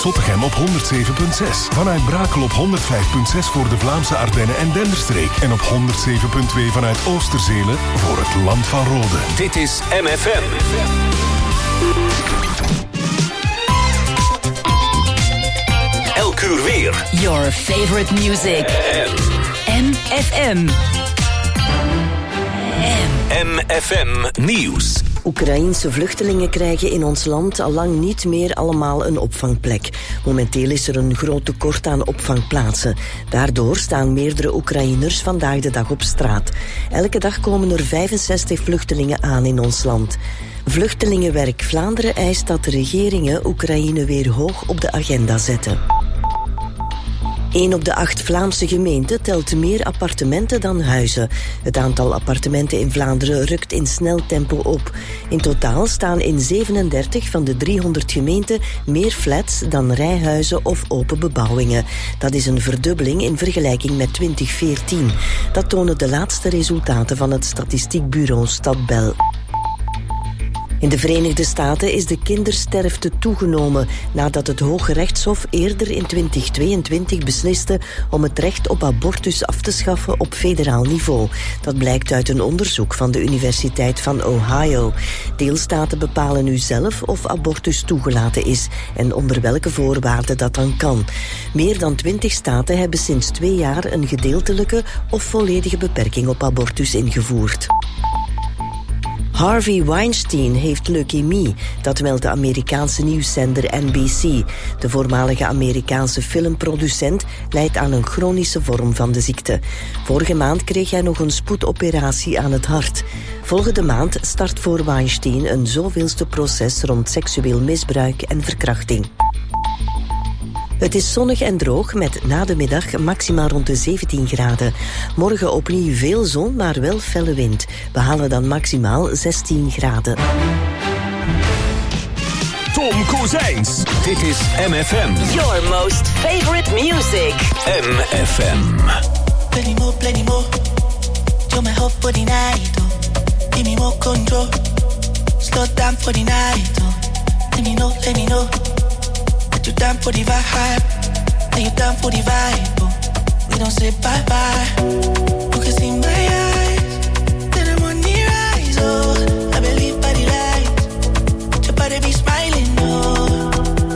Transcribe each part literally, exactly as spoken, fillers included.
Zottegem op honderd zeven komma zes. Vanuit Brakel op honderd vijf komma zes voor de Vlaamse Ardennen en Denderstreek. En op honderd zeven komma twee vanuit Oosterzelen voor het Land van Rode. Dit is M F M. Elk uur weer. Your favorite music. M F M. M F M Nieuws. Oekraïense vluchtelingen krijgen in ons land al lang niet meer allemaal een opvangplek. Momenteel is er een groot tekort aan opvangplaatsen. Daardoor staan meerdere Oekraïners vandaag de dag op straat. Elke dag komen er vijfenzestig vluchtelingen aan in ons land. Vluchtelingenwerk Vlaanderen eist dat de regeringen Oekraïne weer hoog op de agenda zetten. Een op de acht Vlaamse gemeenten telt meer appartementen dan huizen. Het aantal appartementen in Vlaanderen rukt in snel tempo op. In totaal staan in zevenendertig van de driehonderd gemeenten meer flats dan rijhuizen of open bebouwingen. Dat is een verdubbeling in vergelijking met twintig veertien. Dat tonen de laatste resultaten van het statistiekbureau Stadbel. In de Verenigde Staten is de kindersterfte toegenomen nadat het Hoge Rechtshof eerder in twintig tweeëntwintig besliste om het recht op abortus af te schaffen op federaal niveau. Dat blijkt uit een onderzoek van de Universiteit van Ohio. Deelstaten bepalen nu zelf of abortus toegelaten is en onder welke voorwaarden dat dan kan. Meer dan twintig staten hebben sinds twee jaar een gedeeltelijke of volledige beperking op abortus ingevoerd. Harvey Weinstein heeft leukemie, dat meldt de Amerikaanse nieuwszender N B C. De voormalige Amerikaanse filmproducent lijdt aan een chronische vorm van de ziekte. Vorige maand kreeg hij nog een spoedoperatie aan het hart. Volgende maand start voor Weinstein een zoveelste proces rond seksueel misbruik en verkrachting. Het is zonnig en droog met na de middag maximaal rond de zeventien graden. Morgen opnieuw veel zon, maar wel felle wind. We halen dan maximaal zestien graden. Tom Kozijns. Dit is M F M. Your most favorite music. M F M. Plenty more, plenty more. You're my hope for the night, oh. Give me more control. Slow down for the night, oh. Let me know, let me know. You down for the vibe, are you down for the vibe? Oh, we don't say bye bye. You can see my eyes, then the money rise. Oh, I believe by the light, your body be smiling. Oh,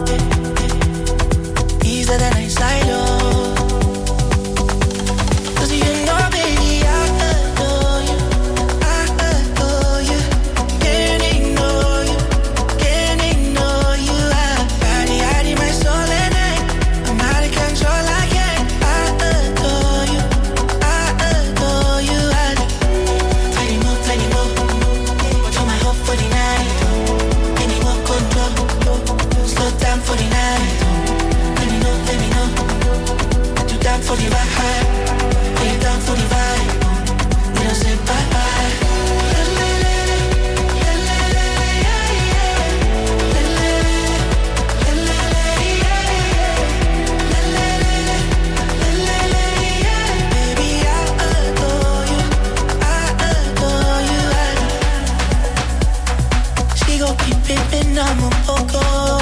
easier than I slide. Oh, 'cause you know, baby, I adore you, I adore you. Can't ignore you, can't ignore you. I body, I my soul and I, I'm out of control. I can't. I adore you, I adore you. I tiny more, tiny more. You're my hope for the night. Give me more control. Slow down for the night. Let me know, let me know. You down for the vibe? Are you down for the vibe? We don't say bye bye. I'm a poco.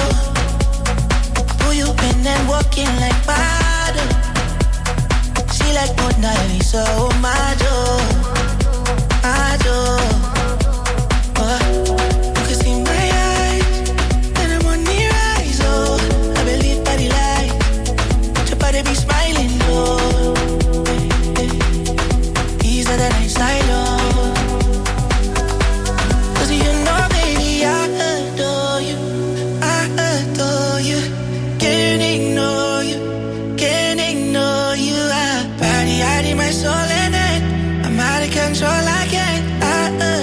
Who you been and walking like water? She like Mona Lisa, oh my joy, my joy. Oh, you can see my eyes, then I'm on the rise. Oh, I believe by the light, your body be smiling. Oh, easier than I slide. Oh. Control, I can't. I, uh,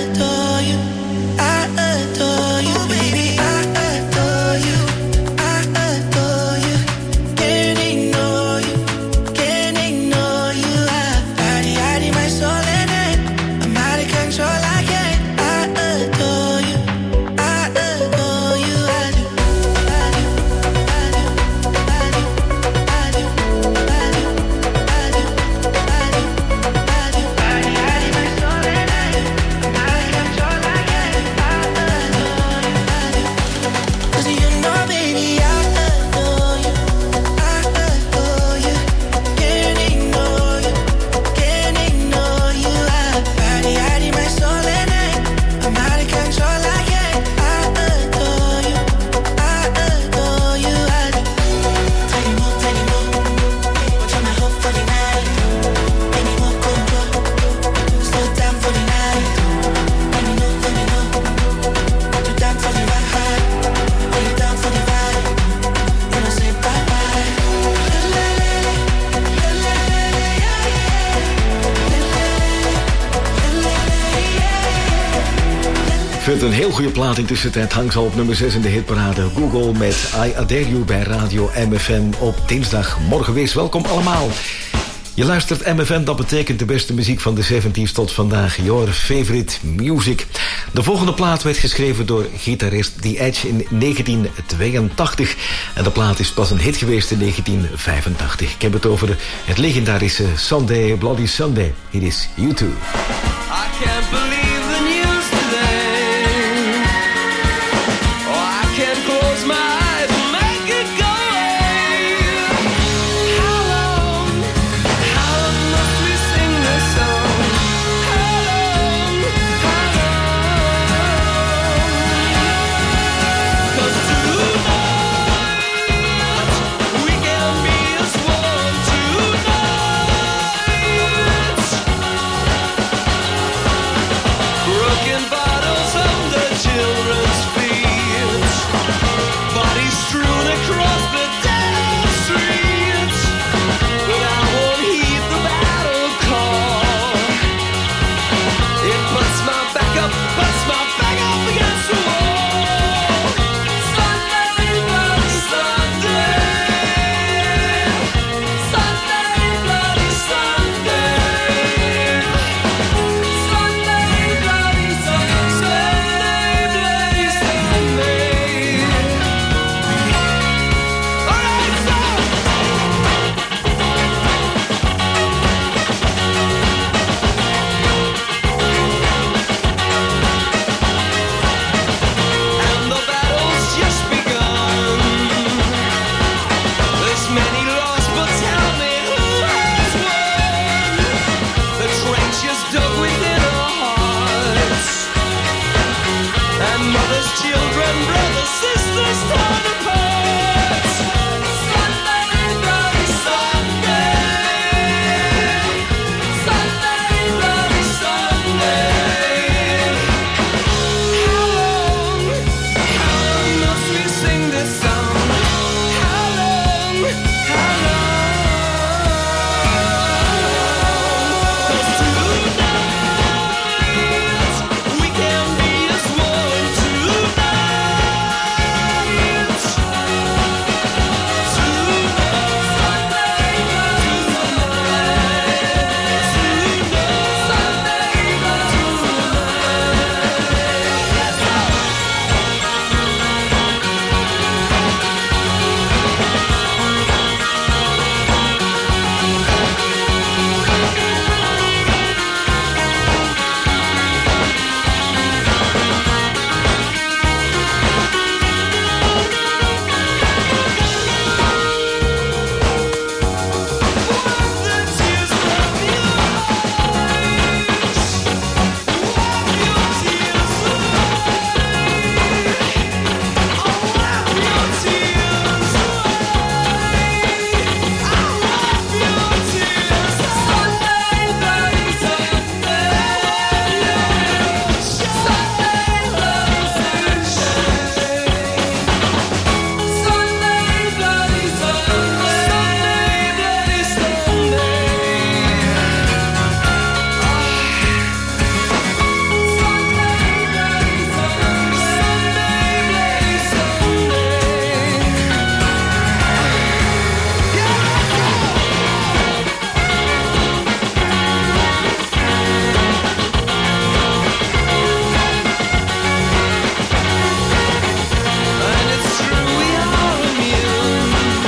een heel goede plaat in tussentijd. Hangt al op nummer zes in de hitparade. Google met I Adore You bij Radio M F M op dinsdagmorgen. Wees welkom allemaal. Je luistert M F M, dat betekent de beste muziek van de zeventig's tot vandaag. Your favorite music. De volgende plaat werd geschreven door gitarist The Edge in negentien tweeëntachtig. En de plaat is pas een hit geweest in negentien vijfentachtig. Ik heb het over het legendarische Sunday, Bloody Sunday. Hier is U two. I can't believe the news today. Oh, I can't close my eyes and make it go away. How long, how long must we sing this song? How long, how long? 'Cause tonight we can be as one tonight. Broken bottles under children's feet, bodies strewn across the dead streets. But I won't heed the battle call. It puts my back up, puts my back up against the wall. Sunday, bloody Sunday. Sunday, bloody Sunday. Sunday, bloody Sunday, bloody Sunday. All right, stop. And the battle's just begun. There's many lost, but tell me who has won? The trenches dug within our hearts, and mothers, children, brothers, sisters torn apart. Sunday, bloody Sunday. Sunday, bloody Sunday. How long, how long must we sing this song? How long, how long? 'Cause tonight we can be as one tonight. And it's true we are immune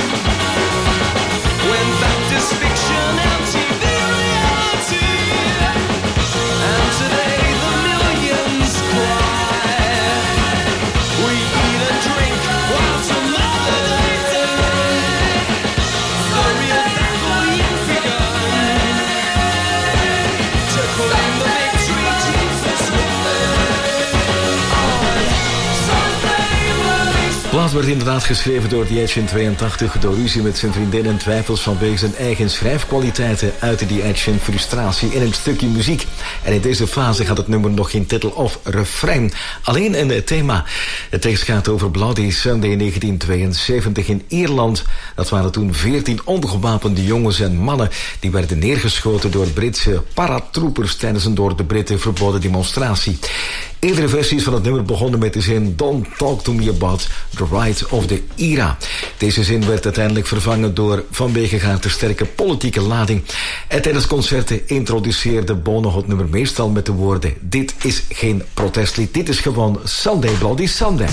when fact is fiction and T V reality. And today the millions cry. We eat and drink while tomorrow they die. The real battle you've begun to claim the victory Jesus won. Sunday, bloody De plaat werd inderdaad geschreven door The Edge in tweeëntachtig. Door ruzie met zijn vriendin en twijfels vanwege zijn eigen schrijfkwaliteiten uitte The Edge zijn frustratie in een stukje muziek. En in deze fase gaat het nummer nog geen titel of refrein. Alleen een thema. Het tekst gaat over Bloody Sunday in negentien tweeënzeventig in Ierland. Dat waren toen veertien ongewapende jongens en mannen die werden neergeschoten door Britse paratroopers tijdens een door de Britten verboden demonstratie. Eerdere versies van het nummer begonnen met de zin Don't talk to me about the right of the era. Deze zin werd uiteindelijk vervangen door vanwege te sterke politieke lading. En tijdens concerten introduceerde Bono het nummer meestal met de woorden: dit is geen protestlied, dit is gewoon Sunday Bloody Sunday.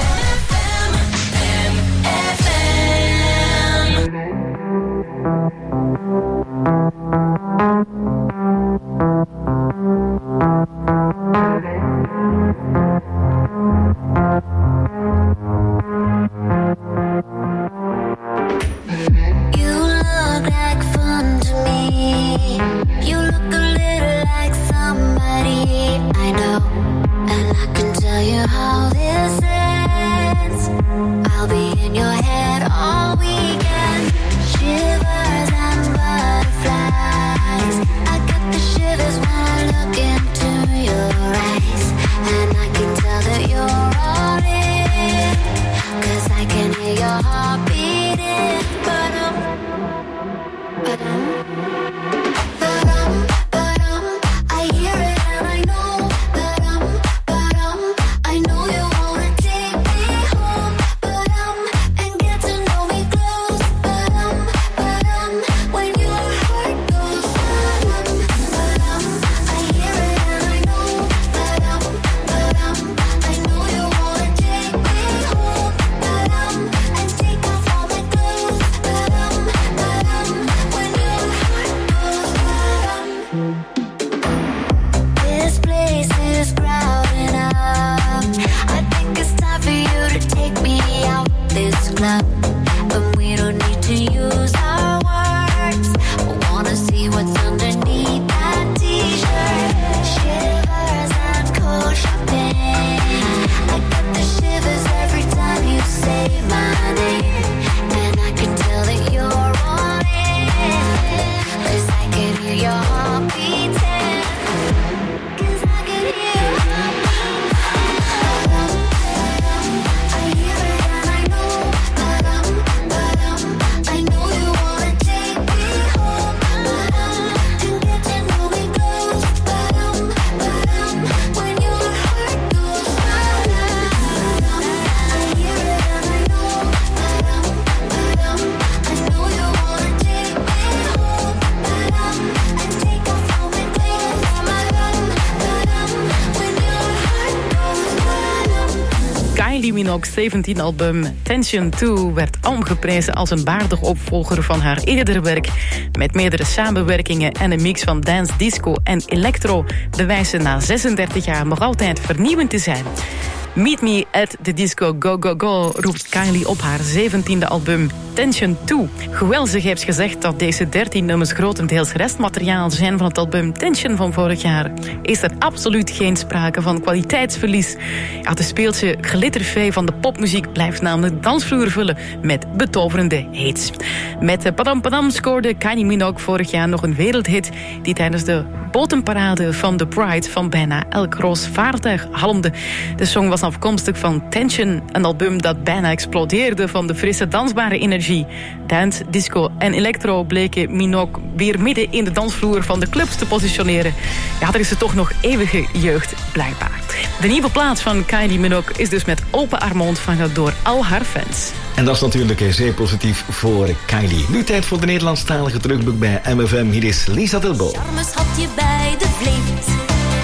zeventien-album Tension two werd omgeprezen als een waardig opvolger van haar eerdere werk. Met meerdere samenwerkingen en een mix van dance, disco en electro bewijst ze na zesendertig jaar nog altijd vernieuwend te zijn. Meet Me at the Disco Go Go Go roept Kylie op haar zeventiende album Tension two. Hoewel ze heeft gezegd dat deze dertien nummers grotendeels restmateriaal zijn van het album Tension van vorig jaar, is er absoluut geen sprake van kwaliteitsverlies. Ja, de speeltje glitterfee van de popmuziek blijft namelijk de dansvloer vullen met betoverende hits. Met de Padam Padam scoorde Kylie Minogue vorig jaar nog een wereldhit die tijdens de botenparade van The Pride van bijna elk roos vaartuig halmde. De song was afkomstig van Tension, een album dat bijna explodeerde van de frisse dansbare energie. Dance, disco en electro bleken Minogue weer midden in de dansvloer van de clubs te positioneren. Ja, er is er toch nog eeuwige jeugd, blijkbaar. De nieuwe plaat van Kylie Minogue is dus met open armen ontvangen door al haar fans. En dat is natuurlijk zeer positief voor Kylie. Nu tijd voor de Nederlandstalige terugblik bij M F M. Hier is Lisa Delbo. Charmes had je bij de vleet.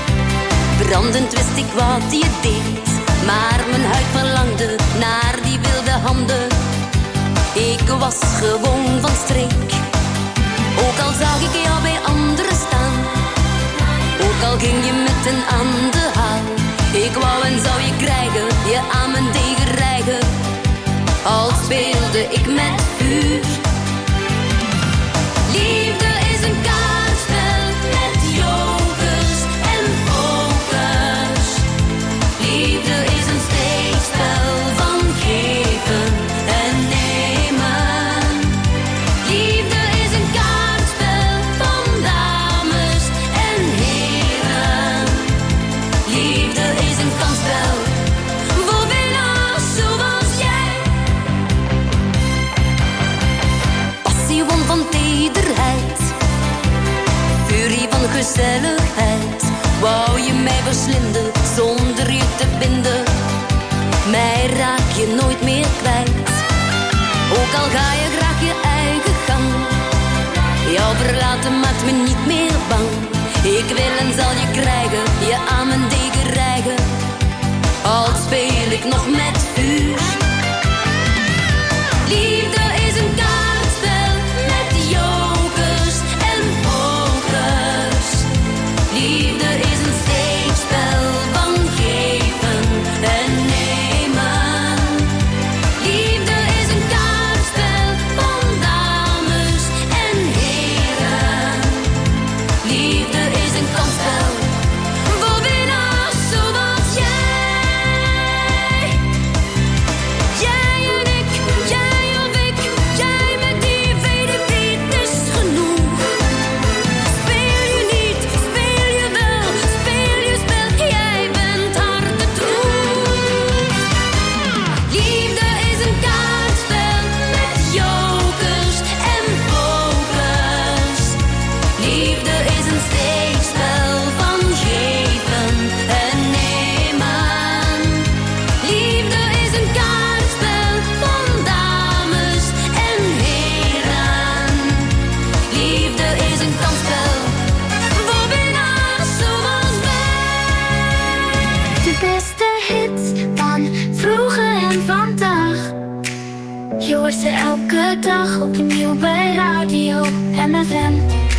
Brandend wist ik wat je deed. Maar mijn huid verlangde naar die wilde handen. Ik was gewoon van streek. Ook al zag ik jou bij anderen staan. Ook al ging je met een aan de haal. Ik wou en zou je krijgen, je aan mijn degen rijgen. Al speelde ik met vuur. Liefde is een kaartspel met jokers en pokers. Liefde is een steekspel van geven en nemen. Liefde is een kaartspel van dames en heren. Liefde is een kansspel voor winnaars. je nooit meer kwijt. Ook al ga je graag je eigen gang, jou verlaten maakt me niet meer bang. Ik wil en zal je krijgen, je aan mijn degen rijgen, al speel ik nog met vuur. Liefde is een kaartspel met jokers en pokers. Liefde is een steekspel van geven en nemen. Liefde is een kaartspel van dames en heren. Liefde is een kansspel voor winnaars zoals jij. Jij en ik, jij of ik, jij met die wederbeet is genoeg. Speel je niet, speel je wel, speel je spel, jij bent hartetroef. Liefde is een kaartspel met jokers en pokers. Liefde is een steekspel van geven en nemen. Liefde is een kaartspel van dames en heren. Liefde is een kansspel voor winnaars zoals wij. De beste hits van vroeger en vandaag, je hoort ze elke dag opnieuw bij Radio M F M.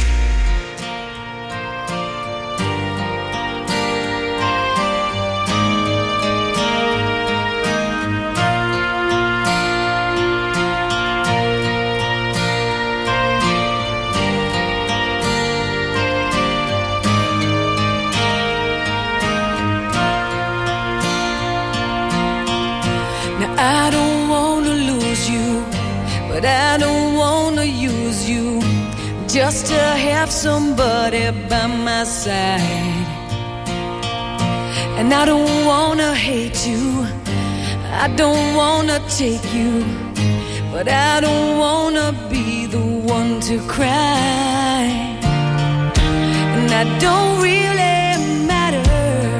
Now I don't wanna lose you, but I don't wanna use you just to have somebody by my side. And I don't wanna hate you, I don't wanna take you, but I don't wanna be the one to cry. And I don't really matter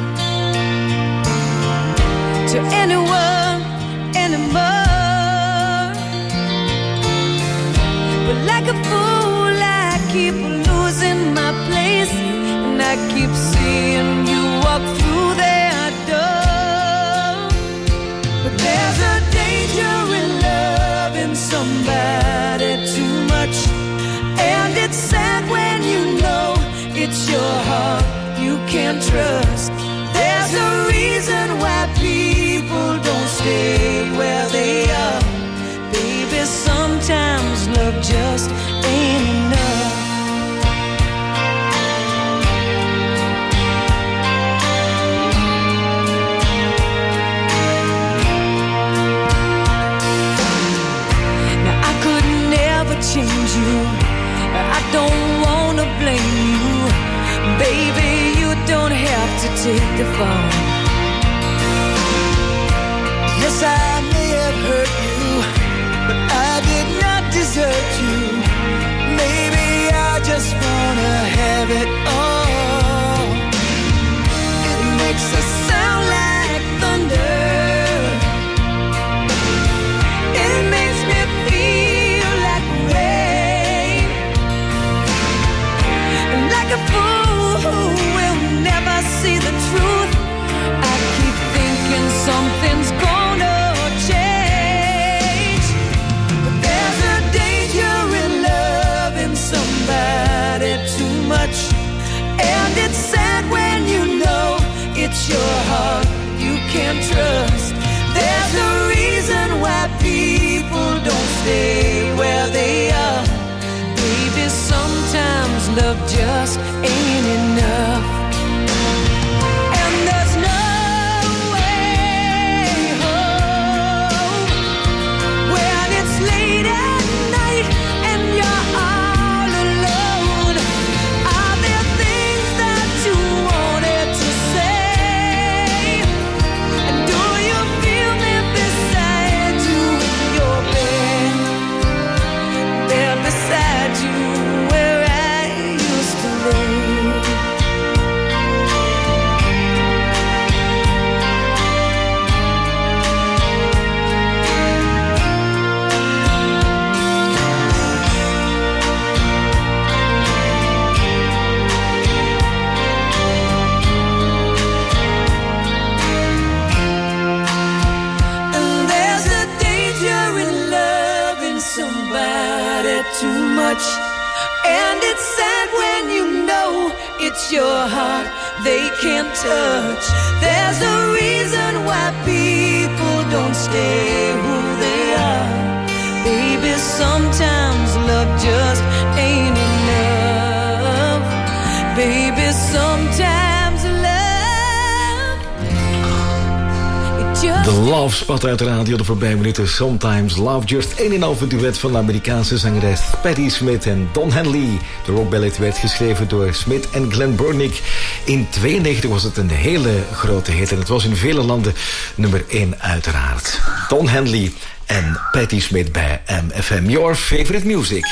to anyone anymore. But like a fool I keep losing my place, and I keep seeing you walk through that door. But there's a danger in loving somebody too much, and it's sad when you know it's your heart you can't trust. There's a reason why people don't stay where they are. Baby, sometimes love just ain't enough. Now I could never change you, I don't wanna blame you. Baby, you don't have to much. And it's sad when you know it's your heart they can't touch. There's a reason why people don't stay who they are. Baby, sometimes love just ain't enough. Baby, sometimes love, it just... De Love Spot uit de radio, de voorbije minuten. Sometimes Love, just een en half duet van de Amerikaanse zangeres Patti Smith en Don Henley. De rockballet werd geschreven door Smith en Glenn Burnick. In tweeënnegentig was het een hele grote hit en het was in vele landen nummer één uiteraard. Don Henley en Patti Smith bij M F M. Your favorite music.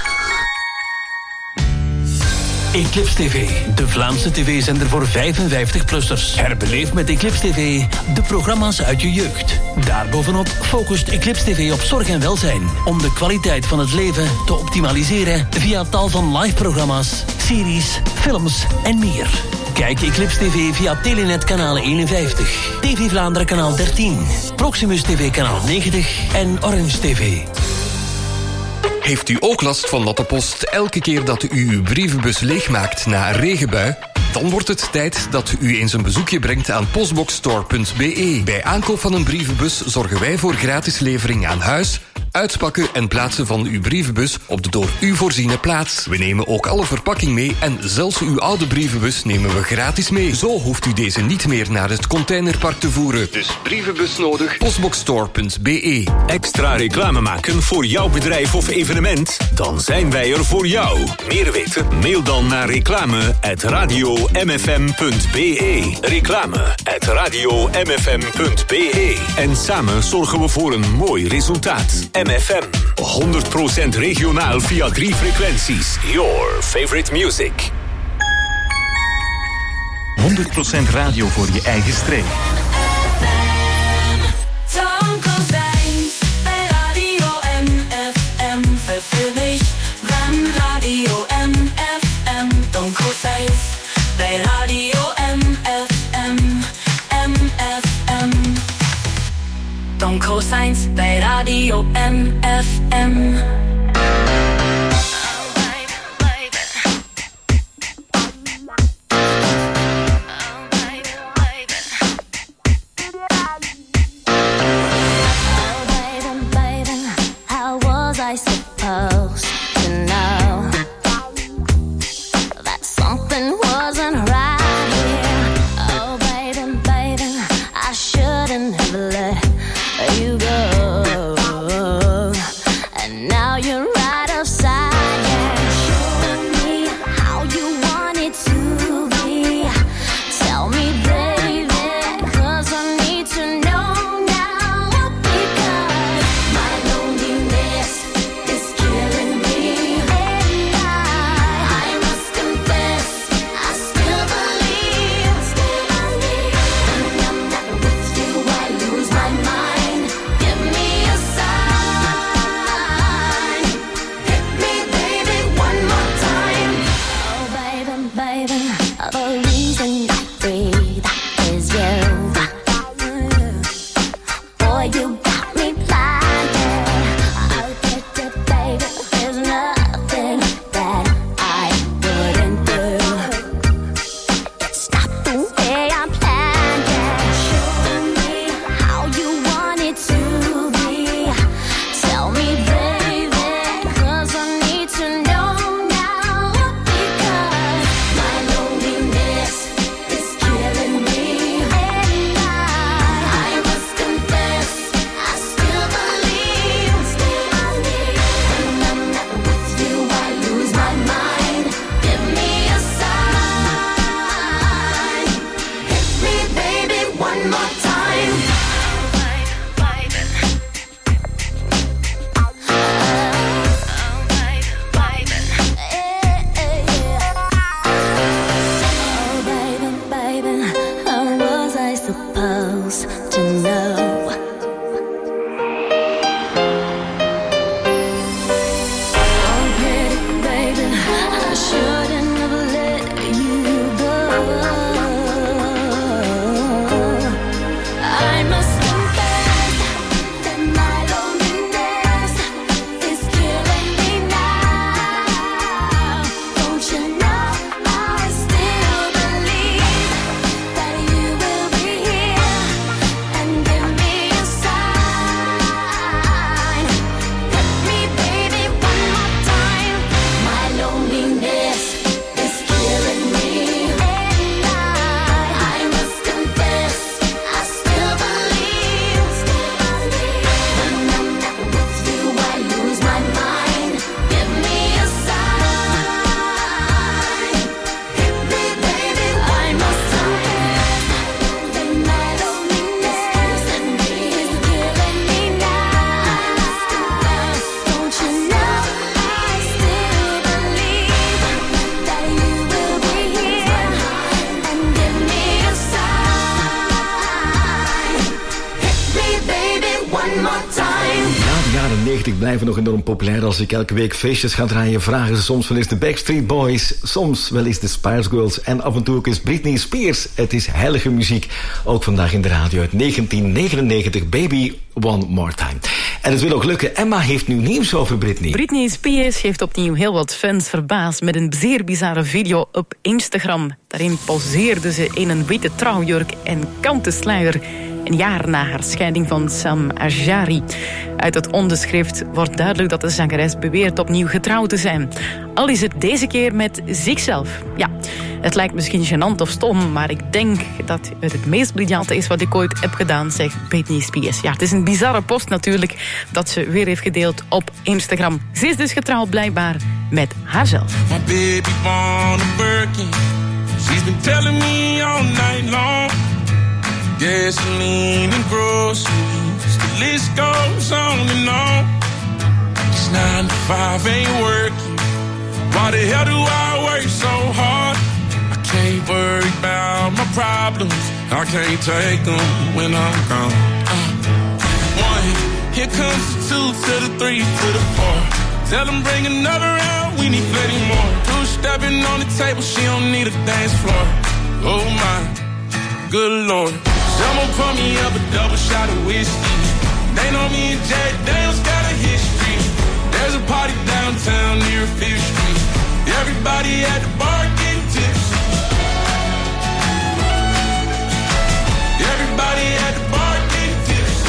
Eclipse T V, de Vlaamse tv-zender voor vijfenvijftig-plussers. Herbeleef met Eclipse T V de programma's uit je jeugd. Daarbovenop focust Eclipse T V op zorg en welzijn, om de kwaliteit van het leven te optimaliseren via tal van live-programma's, series, films en meer. Kijk Eclipse T V via Telenet kanaal eenenvijftig, T V Vlaanderen kanaal dertien, Proximus T V kanaal negentig en Orange T V. Heeft u ook last van natte post elke keer dat u uw brievenbus leegmaakt na een regenbui? Dan wordt het tijd dat u eens een bezoekje brengt aan postboxstore punt b e. Bij aankoop van een brievenbus zorgen wij voor gratis levering aan huis, uitpakken en plaatsen van uw brievenbus op de door u voorziene plaats. We nemen ook alle verpakking mee en zelfs uw oude brievenbus nemen we gratis mee. Zo hoeft u deze niet meer naar het containerpark te voeren. Dus brievenbus nodig, postboxstore punt b e. Extra reclame maken voor jouw bedrijf of evenement? Dan zijn wij er voor jou. Meer weten? Mail dan naar reclame at radio m f m punt b e. Reclame at radio m f m punt b e. En samen zorgen we voor een mooi resultaat. M F M, honderd procent regionaal via drie frequenties. Your favorite music. honderd procent radio voor je eigen streek. Radio M F M, Don Cosijns, bij Radio M F M, M F M. Don Cosijns, bij Radio M F M. Now you one more time. Ja, de jaren negentig blijven nog enorm populair. Als ik elke week feestjes ga draaien, vragen ze soms wel eens de Backstreet Boys, soms wel eens de Spice Girls en af en toe ook eens Britney Spears. Het is heilige muziek. Ook vandaag in de radio uit negentien negenennegentig, Baby One More Time. En het wil ook lukken. Emma heeft nu nieuws over Britney. Britney Spears heeft opnieuw heel wat fans verbaasd met een zeer bizarre video op Instagram. Daarin poseerde ze in een witte trouwjurk en kanten sluier. Een jaar na haar scheiding van Sam Asghari. Uit het onderschrift wordt duidelijk dat de zangeres beweert opnieuw getrouwd te zijn. Al is het deze keer met zichzelf. Ja, het lijkt misschien gênant of stom, maar ik denk dat het het meest briljante is wat ik ooit heb gedaan, zegt Britney Spears. Ja, het is een bizarre post natuurlijk dat ze weer heeft gedeeld op Instagram. Ze is dus getrouwd blijkbaar met haarzelf. My baby born a Birkin. She's been telling me all night long. Gasoline and groceries, the list goes on and on. It's nine to five, ain't working. Why the hell do I work so hard? I can't worry about my problems. I can't take them when I'm gone. Uh, one, here comes the two to the three to the four. Tell them bring another round, we need plenty more. Two stepping on the table, she don't need a dance floor. Oh my, good Lord. Someone pour me up a double shot of whiskey. They know me and Jay Daniels got a history. There's a party downtown near Fifth Street. Everybody at the bar getting tipsy. Everybody at the bar getting tipsy.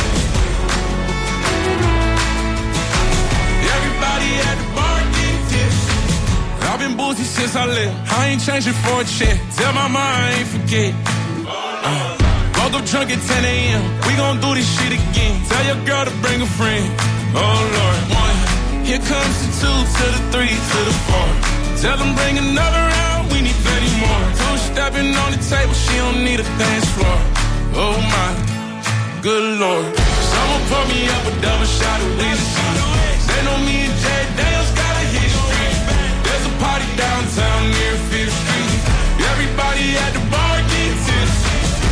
Everybody at the bar getting tipsy. I've been boozy since I left. I ain't changing for a check. Tell my mind I ain't forget. Uh. Woke up drunk at ten a.m. We gon' do this shit again. Tell your girl to bring a friend. Oh Lord. One. Here comes the two to the three to the four. Tell them bring another round. We need plenty more. Two stepping on the table. She don't need a dance floor. Oh my, good Lord. Someone pour me up a double shot of whiskey. They know me and Jay Daniels got a history. There's a party downtown near Fifth Street. Everybody at the bar getting tipsy.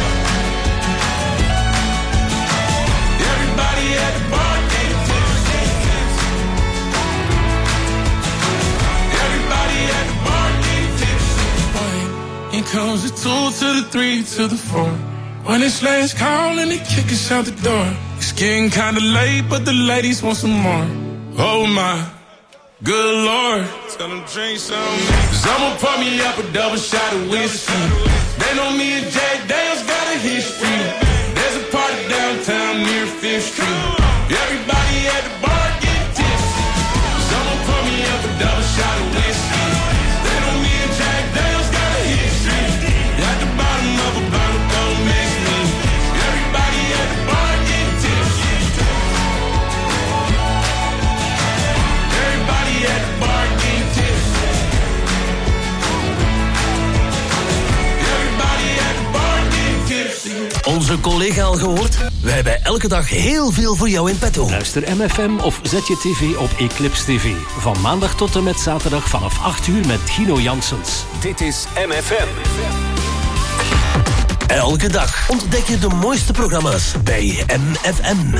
Everybody at the bar getting tipsy. Everybody at the bar getting tipsy. Here comes the two to the three to the four. When it's last call and they kick us out the door. It's getting kinda late, but the ladies want some more. Oh my, good Lord. Tell them drink some. Someone pour me up a double shot of whiskey. They know me and Jay Daniels got a history. There's a party downtown near Fifth Street. Everybody at the bar getting tipsy. Someone pour me up a double shot of whiskey. They know me and Jack Daniels got a history. At the bottom of a bottle, don't miss me. Everybody at the bar getting tipsy. Everybody at the bar getting tipsy. Everybody at the bar getting tipsy. Onze collega al gehoord? Wij hebben elke dag heel veel voor jou in petto. Luister M F M of zet je tv op Eclipse T V. Van maandag tot en met zaterdag vanaf acht uur met Gino Janssens. Dit is M F M. Elke dag ontdek je de mooiste programma's bij M F M.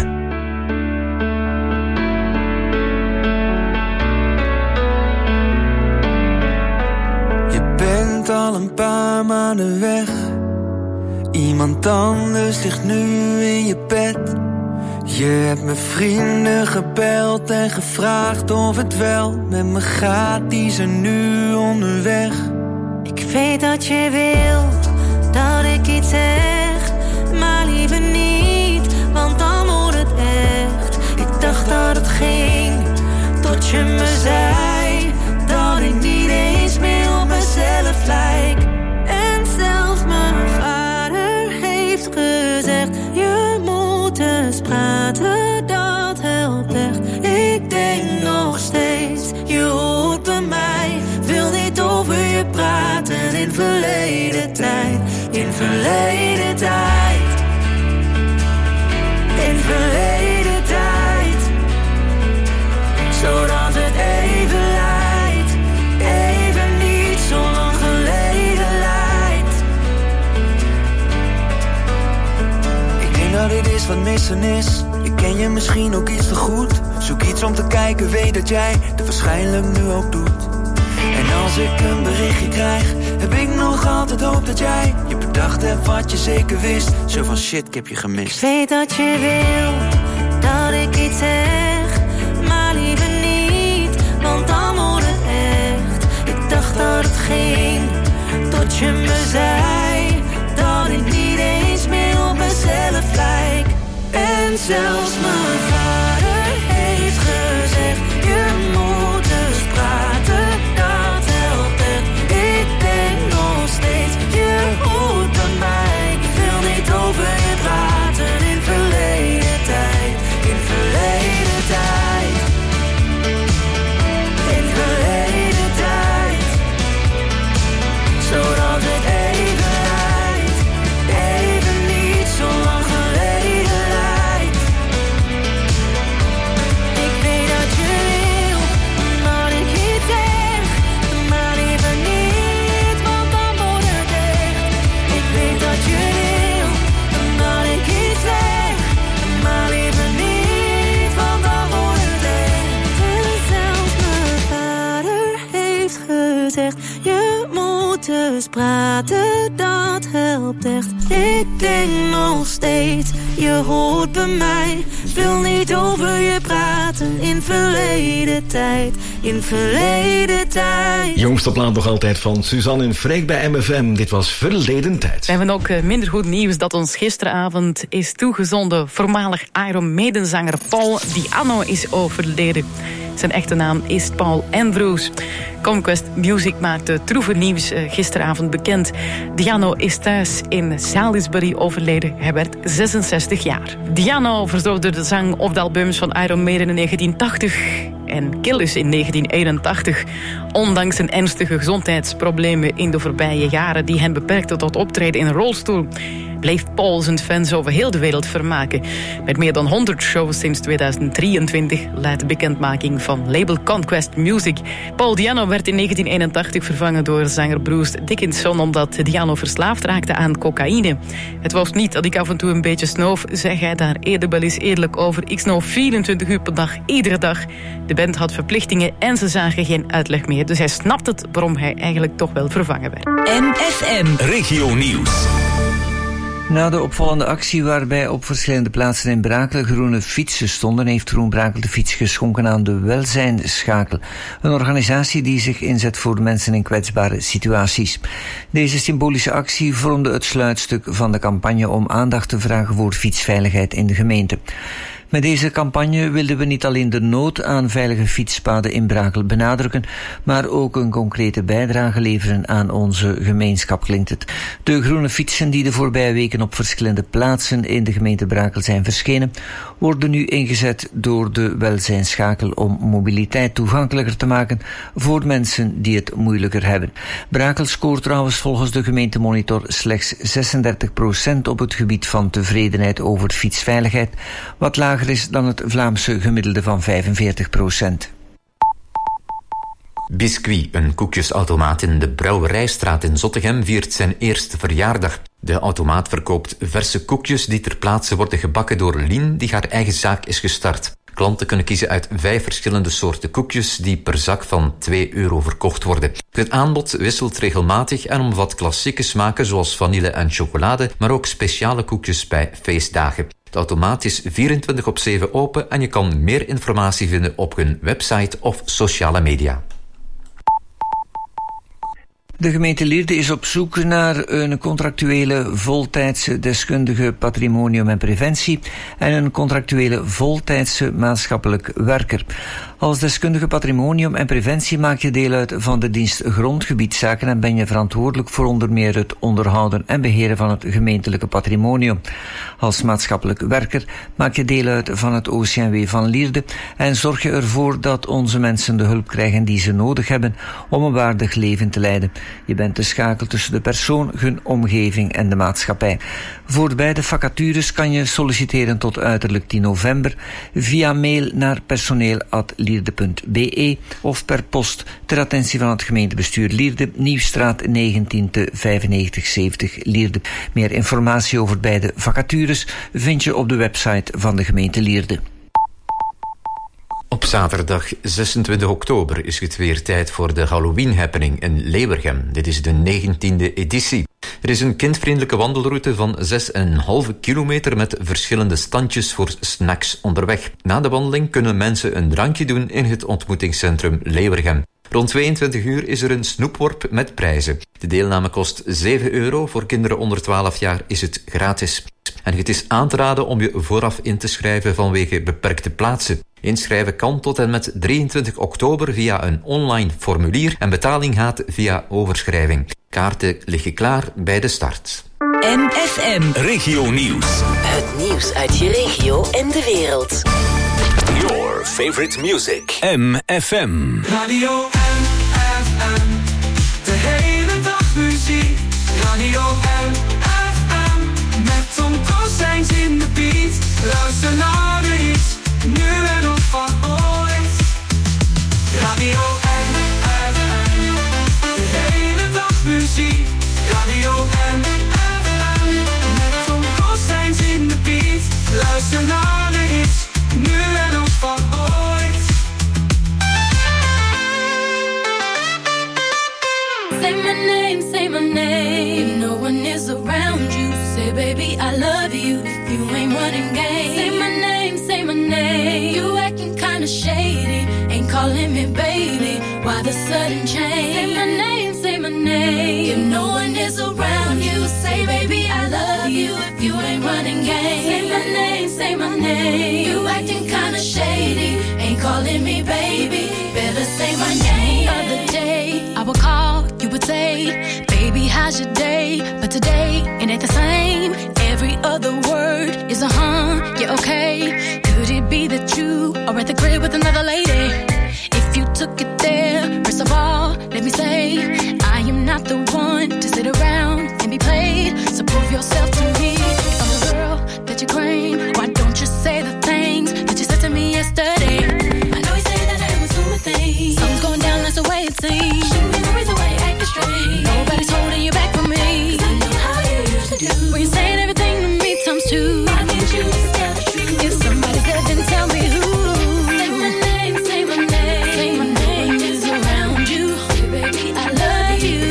Je bent al een paar maanden weg. Iemand anders ligt nu in je bed. Je hebt mijn vrienden gebeld en gevraagd of het wel met me gaat. Die zijn nu onderweg. Ik weet dat je wil dat ik iets zeg, maar liever niet, want dan wordt het echt. Ik dacht dat het ging, tot je me zei dat ik niet eens meer op mezelf lijk. En zelfs mijn vader heeft gezegd, je moet eens praten, dat helpt echt. Ik denk nog steeds, je hoort bij mij, wil niet over je praten in verleden tijd. In verleden tijd. In verleden tijd. Zodat het even lijkt. Even niet zo lang geleden lijkt. Ik denk dat dit is wat meer missen is. Ik ken je misschien ook iets te goed. Zoek iets om te kijken, weet dat jij het waarschijnlijk nu ook doet. En als ik een berichtje krijg, heb ik nog altijd hoop dat jij je bedacht hebt wat je zeker wist. Zo van shit, ik heb je gemist. Ik weet dat je wil dat ik iets zeg, maar liever niet, want dan wordt het echt. Ik dacht dat het ging, tot je me zei dat ik niet eens meer op mezelf lijk. En zelfs mijn vader heeft gezegd, je moet dus praten, dat helpt echt. Ik denk nog steeds, je hoort bij mij. Ik wil niet over je praten in verleden tijd, in verleden tijd, in verleden tijd. Zodat het even lijkt, even niet zo lang geleden lijkt. Ik weet dat je wil, maar ik iets zeg, maar liever niet, want dan wordt het echt. Ik weet dat je wil, maar ik iets zeg, maar liever niet, want dan wordt het echt. En zelfs mijn vader heeft gezegd, je moet dus praten, dat helpt echt. Ik denk nog steeds, je hoort bij mij. Wil niet over je praten in verleden tijd, in verleden tijd. Jongste plaat nog altijd van Suzanne en Freek bij M F M. Dit was Verleden Tijd. We hebben ook uh, minder goed nieuws dat ons gisteravond is toegezonden. Voormalig Iron Maiden zanger Paul Di'Anno is overleden. Zijn echte naam is Paul Andrews. Conquest Music maakte troeve nieuws uh, gisteravond bekend. Di'Anno is thuis in Salisbury overleden. Hij werd zesenzestig jaar. Di'Anno verzorgde de zang op de albums van Iron Maiden in negentien tachtig en Killers in negentien eenentachtig. Ondanks zijn ernstige gezondheidsproblemen in de voorbije jaren die hen beperkten tot optreden in een rolstoel, bleef Paul zijn fans over heel de wereld vermaken. Met meer dan honderd shows sinds tweeduizend drieëntwintig leidt de bekendmaking van label Conquest Music. Paul Di'Anno werd in negentien eenentachtig vervangen door zanger Bruce Dickinson omdat Di'Anno verslaafd raakte aan cocaïne. Het was niet dat ik af en toe een beetje snoof, zei hij daar eerder wel eens eerlijk over. Ik snoof vierentwintig uur per dag, iedere dag. De band had verplichtingen en ze zagen geen uitleg meer. Dus hij snapt het waarom hij eigenlijk toch wel vervangen werd. M F M Regio Nieuws. Na de opvallende actie waarbij op verschillende plaatsen in Brakel groene fietsen stonden, heeft Groen Brakel de fiets geschonken aan de Welzijnschakel, een organisatie die zich inzet voor mensen in kwetsbare situaties. Deze symbolische actie vormde het sluitstuk van de campagne om aandacht te vragen voor fietsveiligheid in de gemeente. Met deze campagne wilden we niet alleen de nood aan veilige fietspaden in Brakel benadrukken, maar ook een concrete bijdrage leveren aan onze gemeenschap, klinkt het. De groene fietsen die de voorbije weken op verschillende plaatsen in de gemeente Brakel zijn verschenen, worden nu ingezet door de Welzijnsschakel om mobiliteit toegankelijker te maken voor mensen die het moeilijker hebben. Brakel scoort trouwens volgens de gemeentemonitor slechts zesendertig procent op het gebied van tevredenheid over fietsveiligheid, wat lager is dan het Vlaamse gemiddelde van vijfenveertig procent. Biscuit, een koekjesautomaat in de Brouwerijstraat in Zottegem, viert zijn eerste verjaardag. De automaat verkoopt verse koekjes die ter plaatse worden gebakken door Lien, die haar eigen zaak is gestart. Klanten kunnen kiezen uit vijf verschillende soorten koekjes die per zak van twee euro verkocht worden. Het aanbod wisselt regelmatig en omvat klassieke smaken zoals vanille en chocolade, maar ook speciale koekjes bij feestdagen. De automaat is vierentwintig op zeven open en je kan meer informatie vinden op hun website of sociale media. De gemeente Lierde is op zoek naar een contractuele voltijdse deskundige patrimonium en preventie en een contractuele voltijdse maatschappelijk werker. Als deskundige patrimonium en preventie maak je deel uit van de dienst grondgebiedszaken en ben je verantwoordelijk voor onder meer het onderhouden en beheren van het gemeentelijke patrimonium. Als maatschappelijk werker maak je deel uit van het O C M W van Lierde en zorg je ervoor dat onze mensen de hulp krijgen die ze nodig hebben om een waardig leven te leiden. Je bent de schakel tussen de persoon, hun omgeving en de maatschappij. Voor beide vacatures kan je solliciteren tot uiterlijk tien november via mail naar personeel at lierde punt be of per post ter attentie van het gemeentebestuur Lierde, Nieuwstraat negentien te vijfennegentig zeventig Lierde. Meer informatie over beide vacatures vind je op de website van de gemeente Lierde. Op zaterdag zesentwintig oktober is het weer tijd voor de Halloween-happening in Leeuwergem. Dit is de negentiende editie. Er is een kindvriendelijke wandelroute van zes komma vijf kilometer met verschillende standjes voor snacks onderweg. Na de wandeling kunnen mensen een drankje doen in het ontmoetingscentrum Leeuwergem. Rond tweeëntwintig uur is er een snoepworp met prijzen. De deelname kost zeven euro. Voor kinderen onder twaalf jaar is het gratis. En het is aan te raden om je vooraf in te schrijven vanwege beperkte plaatsen. Inschrijven kan tot en met drieëntwintig oktober via een online formulier en betaling gaat via overschrijving. Kaarten liggen klaar bij de start. M F M. Regio Nieuws. Het nieuws uit je regio en de wereld. Your favorite music. M F M. Radio M F M. De hele dag muziek. Radio M F M. Met Tom Kostijns in de beat. Luister naar de hits. Nu en nog van ooit. Radio M F M. De hele dag muziek. Radio M F M. Met Tom Kostijns in de beat. Luister naar de hits. Nu en nog van ooit. Say my name, say my name. If no one is around you, say baby I love you. If you ain't running game, say my name, say my name. You acting kinda shady, ain't calling me baby. Why the sudden change? Say my name, say my name. If no one is around you, say baby I love you. If you ain't running game, say my name, say my name. You acting kinda shady, ain't calling me baby. Better say my name. The other day I would call, you would say, baby how's your day? But today it ain't the same. Every other word is a huh, yeah okay. Could it be that you are at the crib with another lady? If you took it there, first of all, let me say, I am not the one to sit around and be played. So prove yourself to me. If I'm the girl that you claim, why don't you say the things that you said to me yesterday? I know you say that I was doing things. Something's going down, that's the way it seems. Shouldn't be no reason why you acting strange. Nobody's holding you back from me. 'Cause I know how you used to do. When you're saying everything to me times two. Why can't you just tell the truth? If somebody's dead, then tell me who. Say my name, say my name. Say my name is around you. Say baby I love you.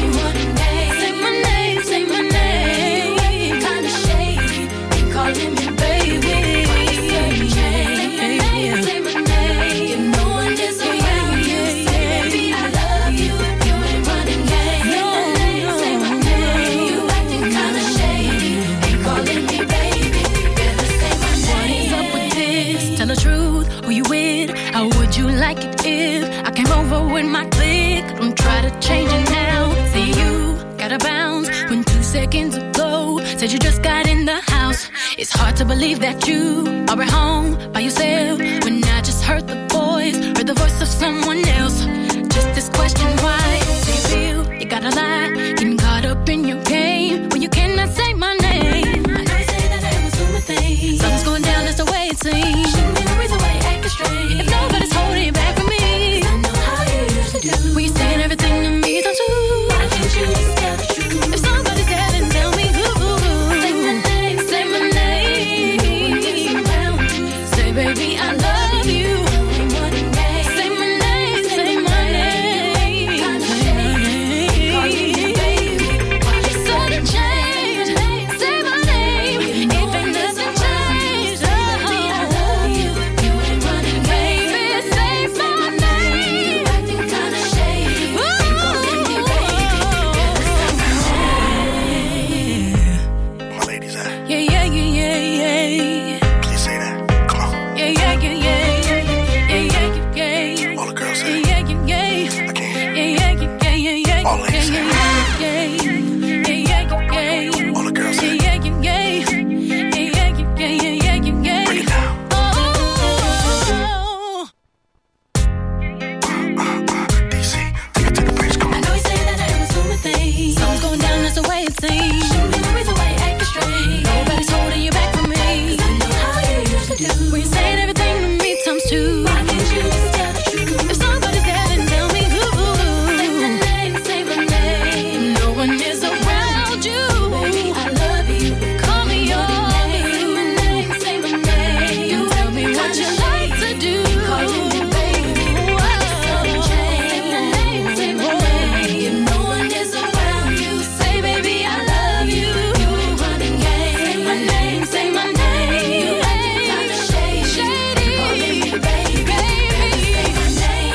Say my name, say my name. Kinda shady, ain't calling me baby. Say my name, say my name. If no one is around you, say baby I love you. If you ain't running game, say my name, say my name. You acting kinda shady, ain't calling me baby. Better say my name. What is up with this? Tell the truth, who you with? How would you like it if I came over with my clique? Don't try to change it now. See you gotta bounce when two seconds ago said you just got in the house. It's hard to believe that you are at home by yourself when I just heard the voice, heard the voice of someone else. Just this question, why do you feel you gotta lie? Getting caught up in your game when you cannot say my name. I know you say that I am assuming things. Something's going down, that's the way it seems. Shouldn't be no reason why you acting strange. If nobody's holding you back from me, 'cause I know how you used to do. When you're saying everything to me times two. Why can't you just tell the truth? If somebody's dead, then tell me who. Say my name, say my name. Say baby I love you. Say my name, say my name. Calling me baby. you? When you saying everything to me times two. Why can't you just tell the truth? If somebody's there, then tell me who. Say my name, say my name. No one is around you. Baby, I love you. Call me your name. Say my name, say my name. You tell me what you like to do. Calling me baby. Whoa. Say my name, say my name. If no one is around you, say baby, I love you. You ain't running game. Say my name, say my name. You acting kinda shady. Shady. Calling me baby, baby. Say my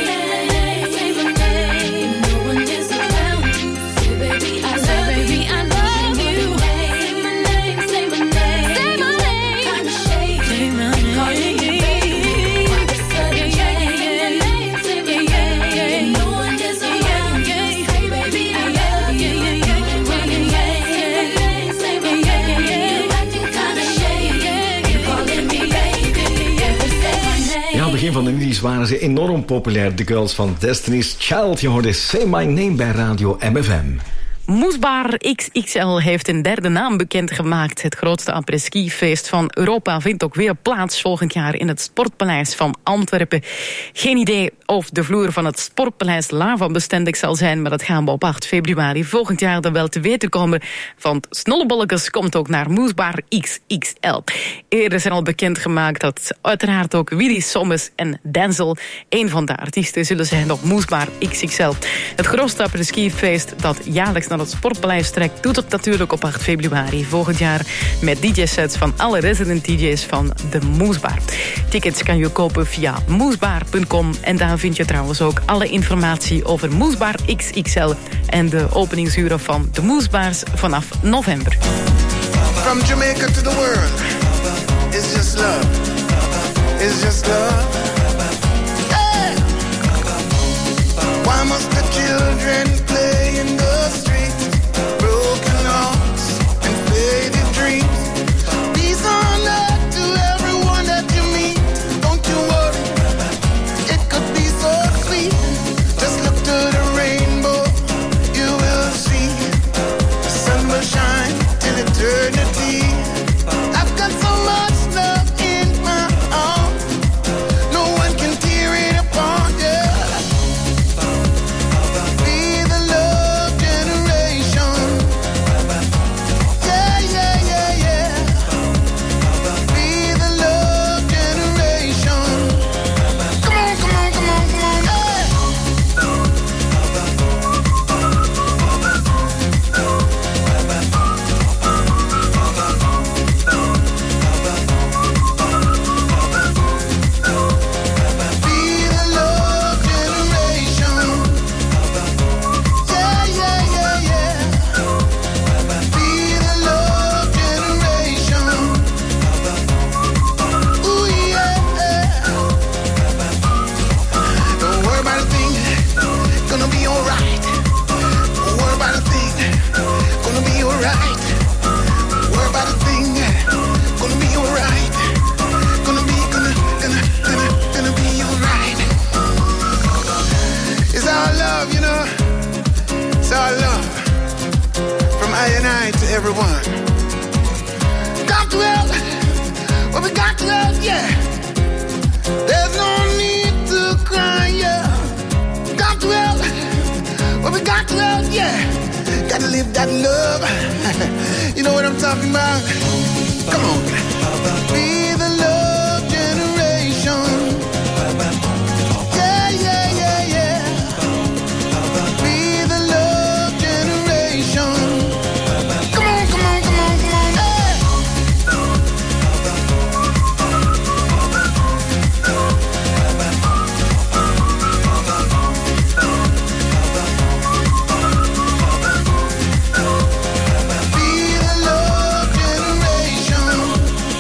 name, say my name. If no one is around you, say baby, I love baby, I love you. Say my name, say my name. Say my name. Kinda shady. Say my name. Calling me baby. Why you sudden change? Say my name, say my name. If no one is around you, say baby, I love you. You ain't running game. Say my name, say my name. You acting kinda shady. Calling me baby. Say my name. Ja, aan het begin van de nineties waren ze enorm populair. De girls van Destiny's Child. Je hoorde Say My Name bij Radio M F M. Moesbaar X X L heeft een derde naam bekendgemaakt. Het grootste après-ski-feest van Europa vindt ook weer plaats volgend jaar in het Sportpaleis van Antwerpen. Geen idee of de vloer van het Sportpaleis lavabestendig zal zijn, maar dat gaan we op acht februari volgend jaar dan wel te weten komen. Want Snollebolletjes komt ook naar Moesbaar X X L. Eerder zijn al bekendgemaakt dat uiteraard ook Willy Sommes en Denzel een van de artiesten zullen zijn op Moesbaar X X L. Het grootste après-ski-feest dat jaarlijks naar het Sportpaleis trekt, doet het natuurlijk op acht februari volgend jaar met D J-sets van alle resident D J's van de Moesbaar. Tickets kan je kopen via moesbaar punt com en daar vind je trouwens ook alle informatie over Moesbaar X X L en de openingsuren van de Moesbaars vanaf november. From Jamaica to the world, it's just love, it's just love. Yeah. Why must the children play in the streets? Broken hearts and faded dreams. Peace on earth to everyone that you meet. Don't you worry, it could be so sweet. Just look to the rainbow, you will see. The sun will shine till eternity. I've got so much love in my heart, no one can tear it apart, yeah. Be the love generation, yeah, yeah, yeah, yeah. Be the love generation. Come on, come on, come on, come on, yeah. Be the love generation. Yeah, yeah, yeah, yeah. Be the love generation. Ooh, yeah. Don't worry about a thing, gonna be alright. Don't worry about a thing, gonna be alright. Don't worry about a thing, gonna be alright. Gonna be, gonna, gonna, gonna, gonna be alright. It's our love, you know. It's our love. From I and I to everyone. Got to help. Well, we got to help, yeah. There's no need to cry, yeah. Got to help. Well, we got to help, yeah. Gotta live that love. You know what I'm talking about? Come on. Be the love generation. Yeah, yeah, yeah, yeah. Be the love generation. Come on, come on, come on, come on. Hey. Be the love generation.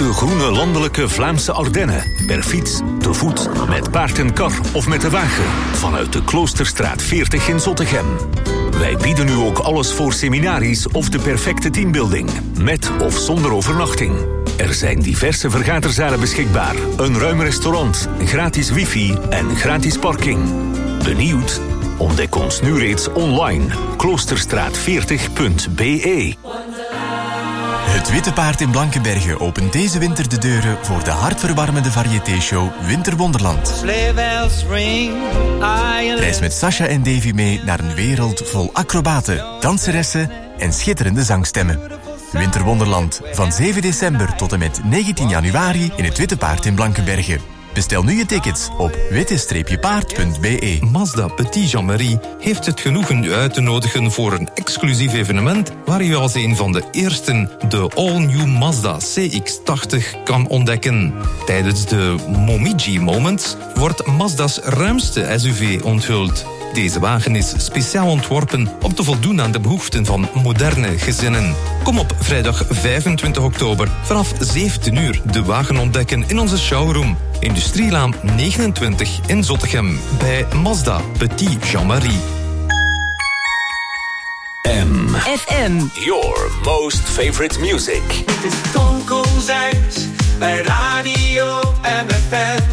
De groene landelijke Vlaamse Ardennen. Per fiets, te voet, met paard en kar of met de wagen. Vanuit de Kloosterstraat veertig in Zottegem. Wij bieden nu ook alles voor seminaries of de perfecte teambuilding. Met of zonder overnachting. Er zijn diverse vergaderzalen beschikbaar. Een ruim restaurant, gratis wifi en gratis parking. Benieuwd? Ontdek ons nu reeds online. kloosterstraat veertig punt b e. Het Witte Paard in Blankenberge opent deze winter de deuren voor de hartverwarmende variété-show Winterwonderland. Reis met Sasha en Davy mee naar een wereld vol acrobaten, danseressen en schitterende zangstemmen. Winterwonderland van zeven december tot en met negentien januari in het Witte Paard in Blankenberge. Bestel nu je tickets op witte paard punt b e. Mazda Petit Jean-Marie heeft het genoegen u uit te nodigen voor een exclusief evenement waar u als een van de eersten de all-new Mazda C X tachtig kan ontdekken. Tijdens de Momiji Moments wordt Mazda's ruimste S U V onthuld. Deze wagen is speciaal ontworpen om te voldoen aan de behoeften van moderne gezinnen. Kom op vrijdag vijfentwintig oktober vanaf zeventien uur de wagen ontdekken in onze showroom. Industrielaan negenentwintig in Zottegem bij Mazda Petit Jean-Marie. M. F M. Your most favorite music. Het is Tonko Zuid bij Radio M F M.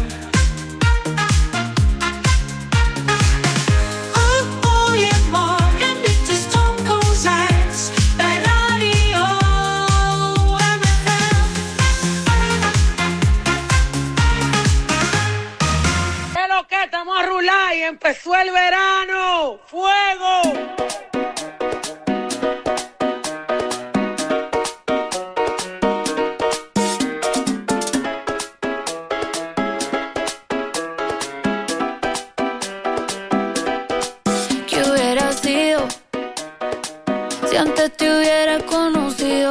Empezó el verano, fuego. ¿Qué hubiera sido si antes te hubiera conocido?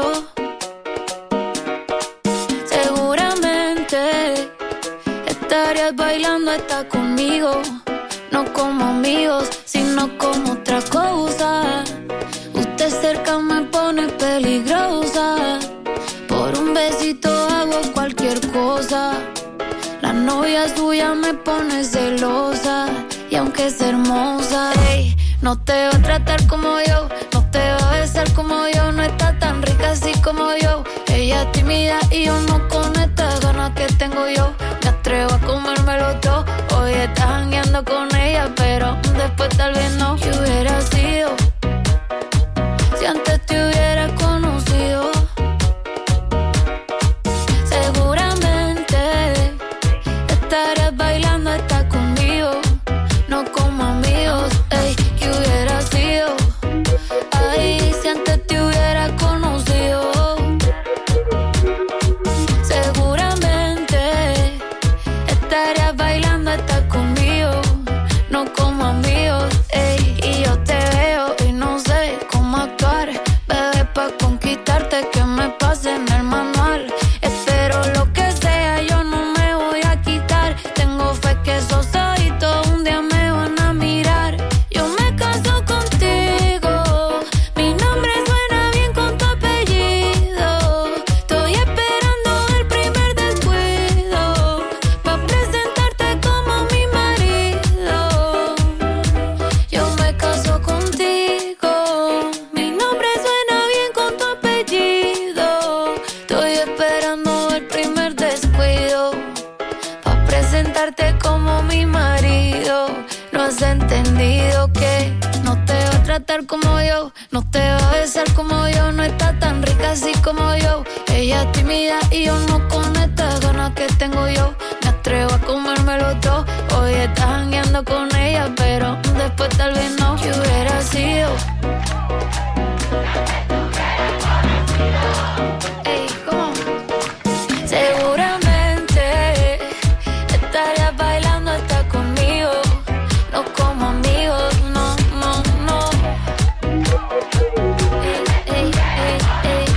Seguramente estarías bailando hasta conmigo. No como amigos, sino como otra cosa. Usted cerca me pone peligrosa. Por un besito hago cualquier cosa. La novia suya me pone celosa. Y aunque es hermosa, hey, no te va a tratar como yo. No te va a besar como yo. No está tan rica así como yo. Ella es tímida y yo no con estas ganas que tengo yo. Me atrevo a comérmelo todo. Hoy estás jangueando con ella, pero después tal vez no. ¿Qué hubiera sido si antes te hubiera conocido? Seguramente estarías bailando hasta conmigo. No como amigos, ey. ¿Qué hubiera sido? Ay, si antes te hubiera conocido. Seguramente estarías bailando hasta conmigo. No como amigos, ey. Y yo te veo y no sé cómo actuar. Bebé, pa' conquistarte que me pase en el manual. Espero lo que sea, yo no me voy a quitar. Tengo fe que esos ojitos un día me van a mirar. Yo me caso contigo. Mi nombre suena bien con tu apellido. Estoy esperando el primer descuido pa' presentarte como mi marido. Yo me caso contigo. Mi nombre suena bien con tu apellido. Estoy esperando el primer descuido pa' presentarte como mi marido. No has entendido que no te va a tratar como yo. No te va a besar como yo. No está tan rica así como yo. Ella es tímida y yo no con estas ganas que tengo yo. Me atrevo a comérmelo todo. Hoy estás jangueando con ella, pero después tal vez no. ¿Qué hubiera sido? Ey, ¿cómo? Seguramente estarías bailando hasta conmigo. No como amigos, no, no, no. Ey, ey, ey,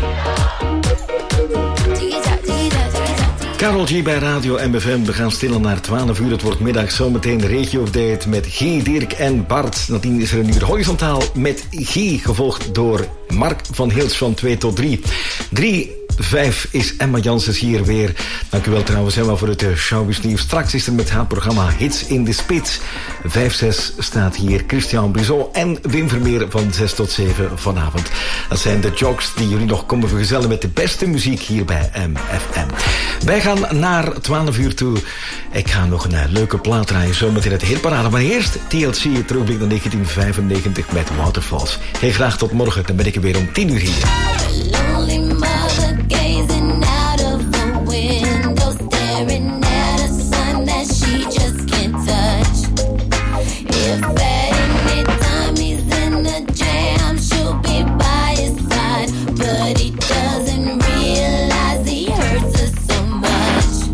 ey. Chiquita, chiquita, chiquita. Karol G bij Radio M F M. We gaan stillen naar twaalf uur. Het wordt middag zometeen regio-update met G, Dirk en Bart. Nadien is er een uur horizontaal met G, gevolgd door Mark van Hils van twee tot drie. drie vijf is Emma Janssens hier weer. Dank u wel trouwens, Emma, voor het showbiz nieuws. Straks is er met haar programma Hits in de Spits. vijf zes staat hier Christian Brizot en Wim Vermeer van zes tot zeven vanavond. Dat zijn de jocks die jullie nog komen vergezellen met de beste muziek hier bij M F M. Wij gaan naar twaalf uur toe. Ik ga nog een leuke plaat draaien, zometeen het hitparade. Maar eerst T L C, terugblik naar negentien vijfennegentig met Waterfalls. Heel graag tot morgen, dan ben ik er weer om tien uur hier. Lonely mother gazing out of the window, staring at a sun that she just can't touch. If at any time he's in a jam, she'll be by his side, but he doesn't realize he hurts her so much.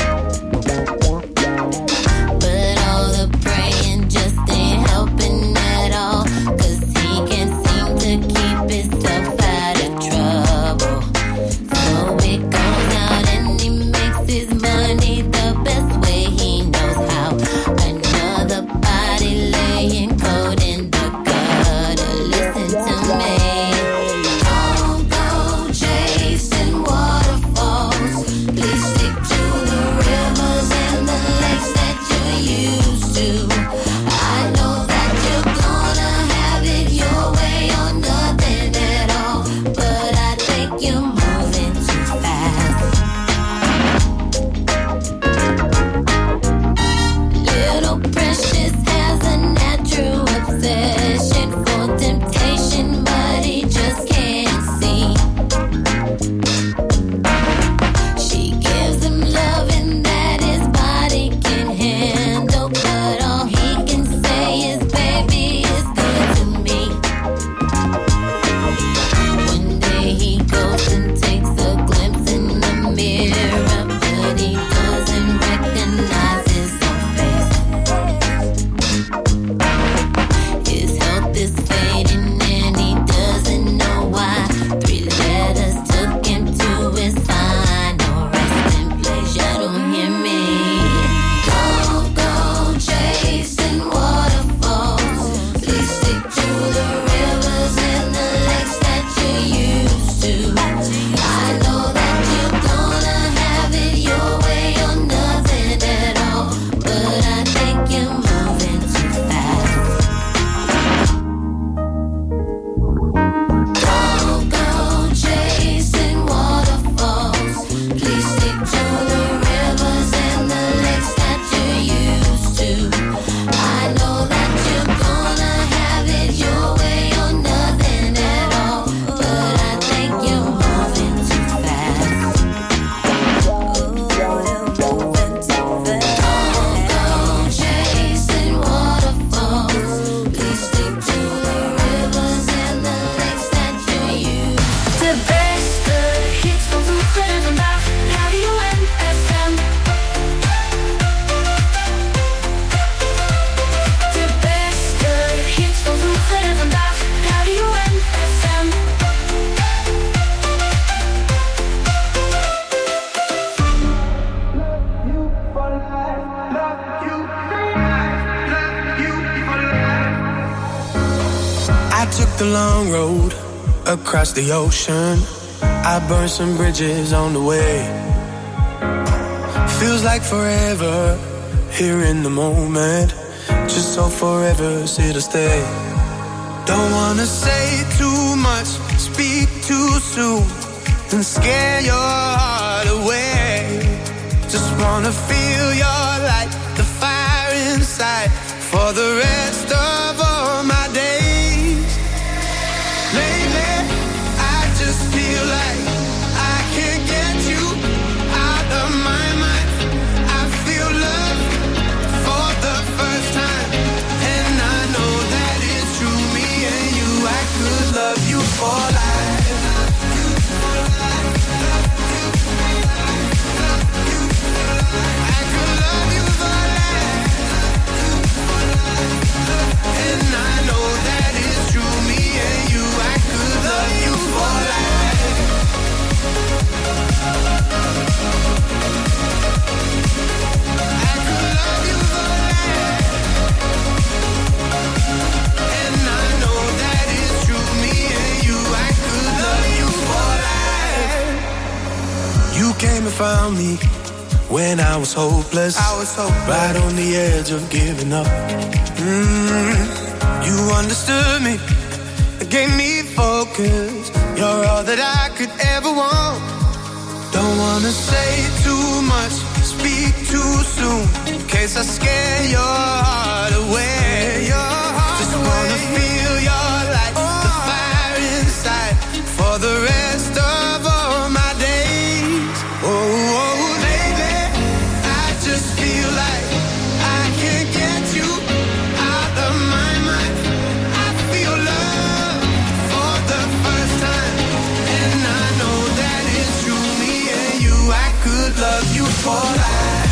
But all the praying just ain't helping at all, 'cause he can't seem to keep himself out of trouble. So he goes out and he makes his money the best way he knows how. Another body laying cold in the gutter. Listen to me. Don't go chasing waterfalls. Please stick to the rivers and the lakes that you're used to. I know that you're gonna have it your way or nothing at all, but I think you're moving too fast. Little Precious has a natural obsession for temptation, but he just can't see. She gives him loving that his body can handle, but all he can say is, baby, it's good to me. One day he goes and takes a glimpse in the mirror, but he doesn't recognize his own face. His health is fading and he doesn't know why. Three letters took him to his final resting place. You don't hear me. Don't go chasing waterfalls. Please stick to the rivers and the lakes that you're used to. I know that you're gonna have it your way or nothing at all, but I think you're moving too fast. Don't go chasing waterfalls. Please stick to the rivers and the lakes that you're used to. I know that you're gonna have it your way or nothing at all, but I think you're moving too fast. Don't go chasing waterfalls. Please stick to the rivers and the lakes that you're used to. De beste hits van vroeger en vandaag, Radio M F M. De beste hits van vroeger en vandaag, Radio M F M. I took the long road across the ocean. I burned some bridges on the way. Feels like forever here in the moment. Just so forever's here to stay. Don't wanna say too much, speak too soon, and scare your heart away. Just wanna feel your light, the fire inside, for the rest of all my days. Lately, I just feel like I can't get you out of my mind. I feel love for the first time, and I know that it's true. Me and you, I could love you for life. I could love you for life. found me when I was hopeless, I was hopeless. Right on the edge of giving up. Mm, you understood me, gave me focus. You're all that I could ever want. Don't wanna say too much, speak too soon, in case I scare your heart away. Your heart Just away. Wanna feel your light, oh. The fire inside, for the rest of all my days. Oh, oh, baby, I just feel like I can't get you out of my mind. I feel love for the first time, and I know that it's true. Me and you, I could love you for life.